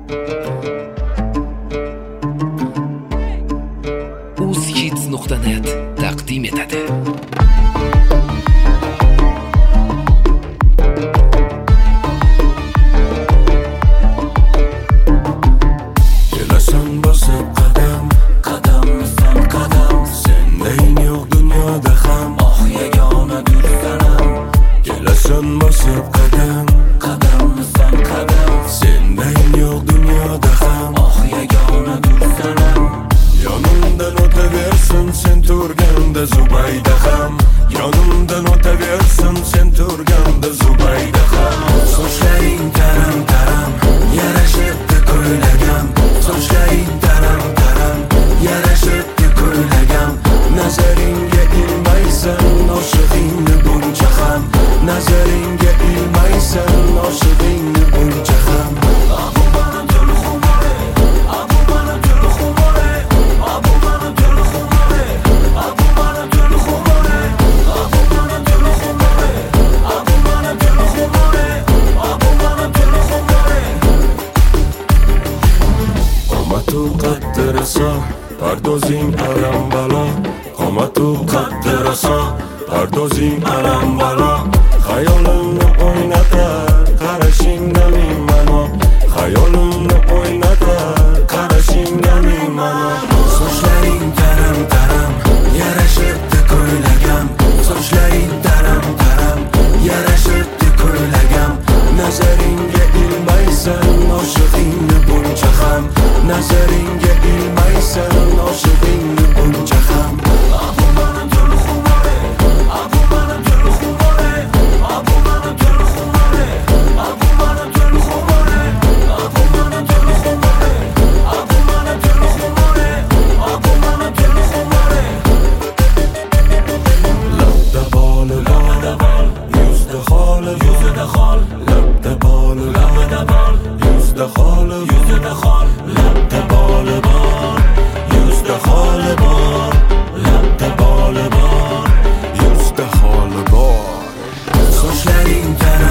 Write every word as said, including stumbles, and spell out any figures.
uzkids nuqta net taqdim etadi. Kelasan bosib qadam, qadamsan qadam, sending yo'q dunyoda ham, oh yagona gulsanam. Kelasan bosib qadam, qadamsan qadam, sending yo'q dunyoda ham, oh yagona gulsanam. Yonimdan o'taversin sen turganda Zubayda ham, yonimdan o'taversin sen turganda Zubayda ham. Sochlaring taram taram, yarashibdi ko'ylagam, sochlaring taram taram, yarashibdi ko'ylagam. Nazaringga ilmaysan, oshig'ingni buncha ham, nazaringga ilmaysan, oshig'ingni buncha ham. Abu mana dil xumare, abu mana dil xumare, abu mana dil xumare, abu mana dil xumare, abu mana dil xumare, abu mana dil xumare, abu mana dil xumare. Qomatu qaddi raso, pardozing alam balo, qomatu qaddi raso, pardozing alam balo. Xayolimni o'ynatar, qarashingda ming ma'no, xayolimni o'ynatar, qarashingda ming ma'no. Sochlaring taram taram, yarashibdi ko'ylagam, sochlaring taram taram, yarashibdi ko'ylagam. Nazaringga ilmaysan, oshig'ingni buncha ham, nazaringga ilmaysan, oshig'ingni buncha ham. Abu mana dil xumare, abu mana dil xumare, abu mana dil xumare, abu mana dil xumare, abu mana dil xumare, abu mana dil xumare, abu mana dil xumare. Labda boli bol, yuzda xoli, yuzida xol, labda boli labda bol, yuzda xoli, yuzida xol, labda boli bol, yuzda xoli bol, labda boli bol, yuzda xoli bol. Sochlaring taram